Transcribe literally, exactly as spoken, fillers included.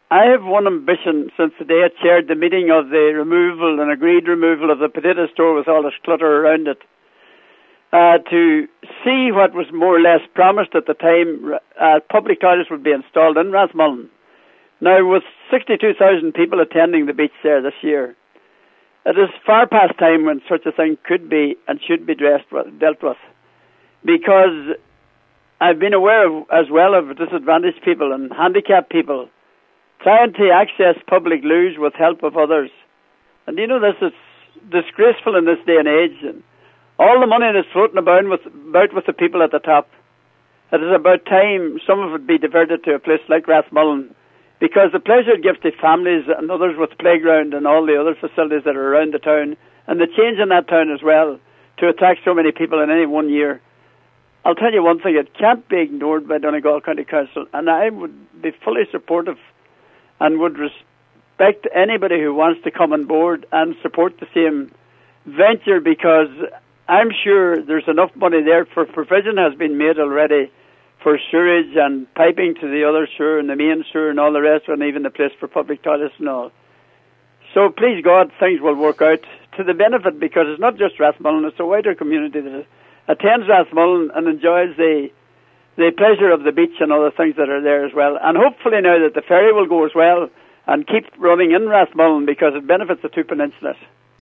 I have one ambition since the day I chaired the meeting of the removal and agreed removal of the potato store with all this clutter around it, uh, to see what was more or less promised at the time. Uh, public toilets would be installed in Rathmullen. Now, with sixty-two thousand people attending the beach there this year, it is far past time when such a thing could be and should be dressed with, dealt with. Because I've been aware of, as well of disadvantaged people and handicapped people trying to access public loos with help of others. And you know, this is disgraceful in this day and age. And all the money that's floating about with, about with the people at the top. It is about time some of it be diverted to a place like Rathmullen, because the pleasure it gives to families and others with playground and all the other facilities that are around the town, and the change in that town as well, to attract so many people in any one year. I'll tell you one thing, it can't be ignored by Donegal County Council, and I would be fully supportive and would respect anybody who wants to come on board and support the same venture, because I'm sure there's enough money there for provision has been made already for sewerage and piping to the other sewer and the main sewer and all the rest, and even the place for public toilets and all. So please God, things will work out to the benefit, because it's not just Rathmullen, it's a wider community that attends Rathmullen and enjoys the the pleasure of the beach and other things that are there as well. And hopefully now that the ferry will go as well and keep running in Rathmullen, because it benefits the two peninsulas.